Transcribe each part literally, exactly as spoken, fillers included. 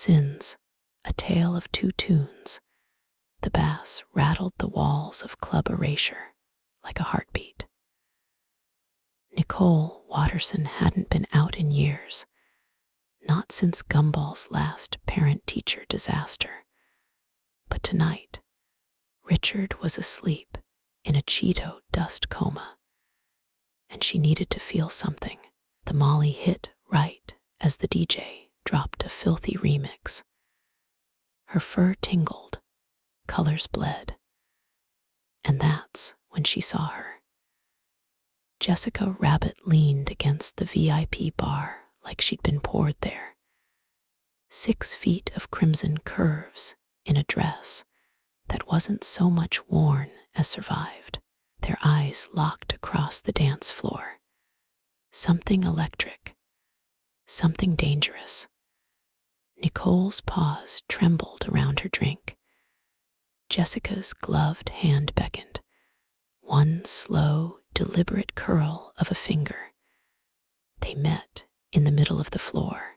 Sins, A Tale of Two Tunes. The bass rattled the walls of Club Erasure like a heartbeat. Nicole Watterson hadn't been out in years, not since Gumball's last parent-teacher disaster. But tonight, Richard was asleep in a Cheeto dust coma, and she needed to feel something. The Molly hit right as the D J dropped a filthy remix. Her fur tingled, colors bled, and that's when she saw her. Jessica Rabbit leaned against the V I P bar like she'd been poured there. Six feet of crimson curves in a dress that wasn't so much worn as survived. Their eyes locked across the dance floor. Something electric, something dangerous. Nicole's paws trembled around her drink. Jessica's gloved hand beckoned. One slow, deliberate curl of a finger. They met in the middle of the floor.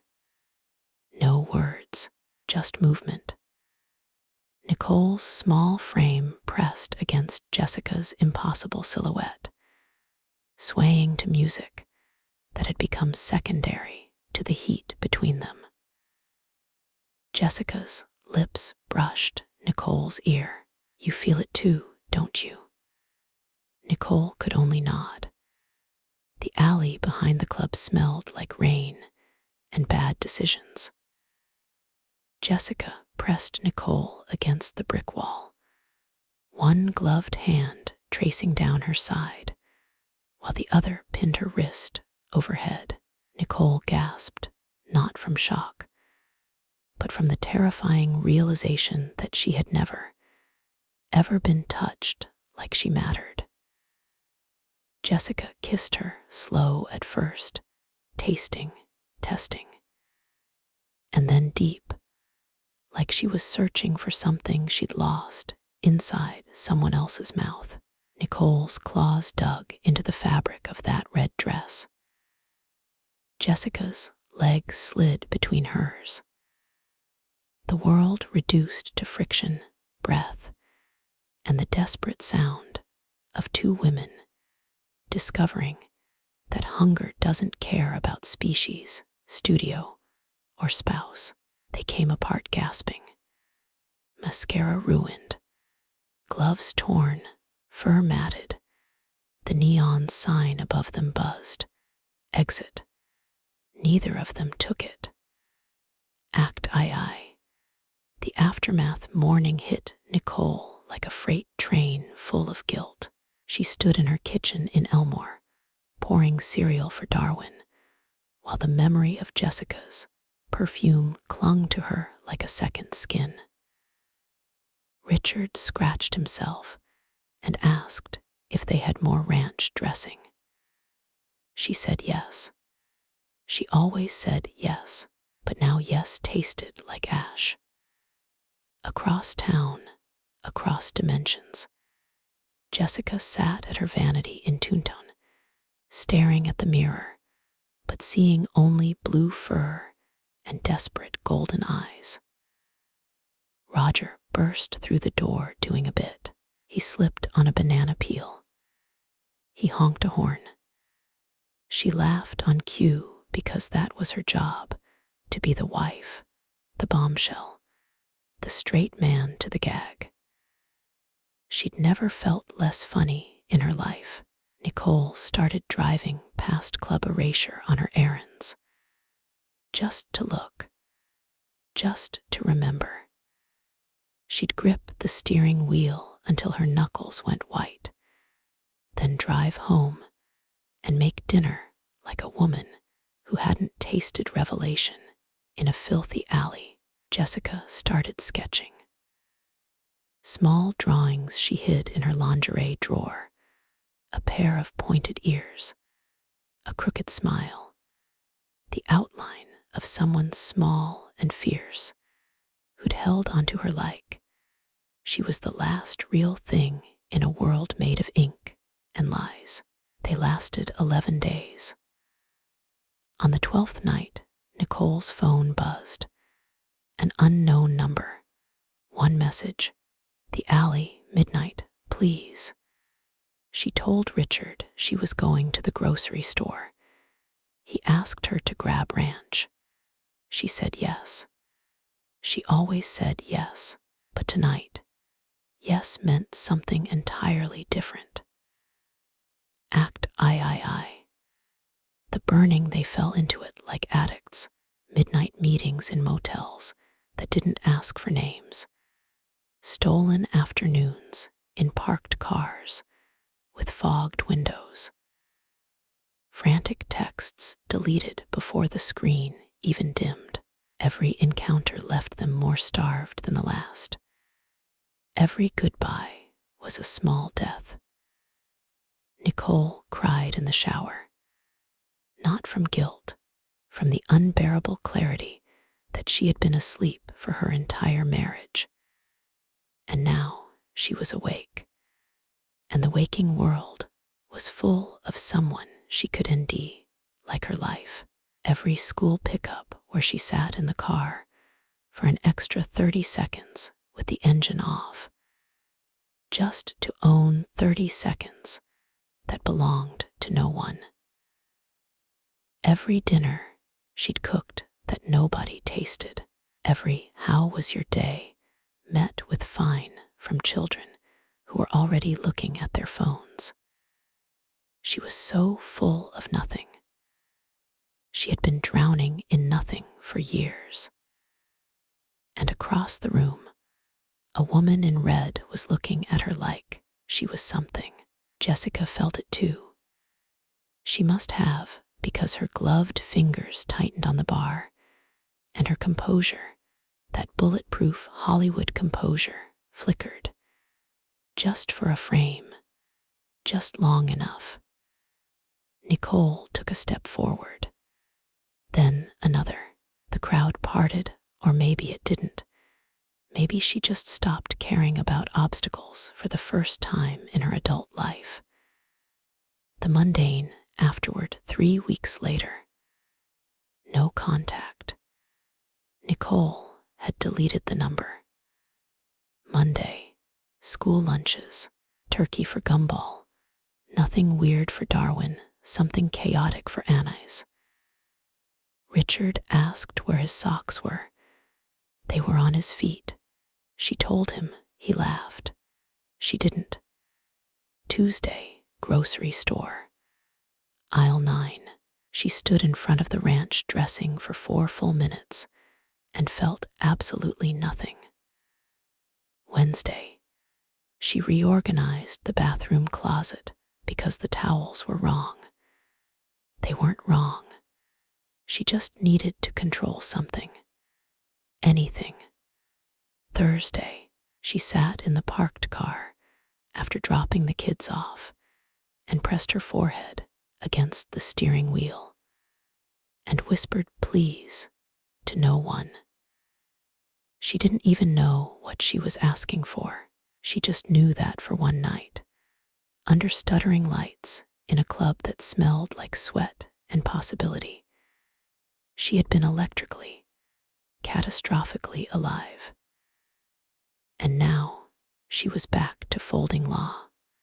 No words, just movement. Nicole's small frame pressed against Jessica's impossible silhouette, swaying to music that had become secondary to the heat between them. Jessica's lips brushed Nicole's ear. You feel it too, don't you? Nicole could only nod. The alley behind the club smelled like rain and bad decisions. Jessica pressed Nicole against the brick wall, one gloved hand tracing down her side, while the other pinned her wrist overhead. Nicole gasped, not from shock, but from the terrifying realization that she had never, ever been touched like she mattered. Jessica kissed her, slow at first, tasting, testing, and then deep, like she was searching for something she'd lost inside someone else's mouth. Nicole's claws dug into the fabric of that red dress. Jessica's legs slid between hers. The world reduced to friction, breath, and the desperate sound of two women discovering that hunger doesn't care about species, studio, or spouse. They came apart gasping. Mascara ruined, gloves torn, fur matted. The neon sign above them buzzed. Exit. Neither of them took it. Act I I. The aftermath morning hit Nicole like a freight train full of guilt. She stood in her kitchen in Elmore, pouring cereal for Darwin, while the memory of Jessica's perfume clung to her like a second skin. Richard scratched himself and asked if they had more ranch dressing. She said yes. She always said yes, but now yes tasted like ash. Across town, across dimensions, Jessica sat at her vanity in Toontown, staring at the mirror, but seeing only blue fur and desperate golden eyes. Roger burst through the door doing a bit. He slipped on a banana peel. He honked a horn. She laughed on cue because that was her job, to be the wife, the bombshell, the straight man to the gag. She'd never felt less funny in her life. Nicole started driving past Club Erasure on her errands. Just to look. Just to remember. She'd grip the steering wheel until her knuckles went white, then drive home and make dinner like a woman who hadn't tasted revelation in a filthy alley. Jessica started sketching. Small drawings she hid in her lingerie drawer, a pair of pointed ears, a crooked smile, the outline of someone small and fierce who'd held onto her like she was the last real thing in a world made of ink and lies. They lasted eleven days. On the twelfth night, Nicole's phone buzzed, An unknown number. One message. The alley, midnight, please. She told Richard she was going to the grocery store. He asked her to grab ranch. She said yes. She always said yes, but tonight, yes meant something entirely different. Act I I I. The burning, they fell into it like addicts, midnight meetings in motels that didn't ask for names, stolen afternoons in parked cars with fogged windows, frantic texts deleted before the screen even dimmed. Every encounter left them more starved than the last. Every goodbye was a small death. Nicole cried in the shower, not from guilt, from the unbearable clarity that she had been asleep for her entire marriage. And now she was awake, and the waking world was full of someone she could N D like her life. Every school pickup where she sat in the car for an extra thirty seconds with the engine off, just to own thirty seconds that belonged to no one. Every dinner she'd cooked that nobody tasted. Every "how was your day" met with fine from children who were already looking at their phones. She was so full of nothing. She had been drowning in nothing for years. And across the room, a woman in red was looking at her like she was something. Jessica felt it too. She must have, because her gloved fingers tightened on the bar, and her composure, that bulletproof Hollywood composure, flickered. Just for a frame, just long enough. Nicole took a step forward. Then another. The crowd parted, or maybe it didn't. Maybe she just stopped caring about obstacles for the first time in her adult life. The mundane afterward, three weeks later. No contact. Nicole had deleted the number. Monday, school lunches, turkey for Gumball, nothing weird for Darwin, something chaotic for Anais. Richard asked where his socks were. They were on his feet. She told him. He laughed. She didn't. Tuesday, grocery store. Aisle nine. She stood in front of the ranch dressing for four full minutes and felt absolutely nothing. Wednesday. She reorganized the bathroom closet because the towels were wrong. They weren't wrong. She just needed to control something. Anything. Thursday, she sat in the parked car after dropping the kids off and pressed her forehead against the steering wheel and whispered please to no one. She didn't even know what she was asking for. She just knew that for one night, under stuttering lights in a club that smelled like sweat and possibility, she had been electrically, catastrophically alive. And now she was back to folding law.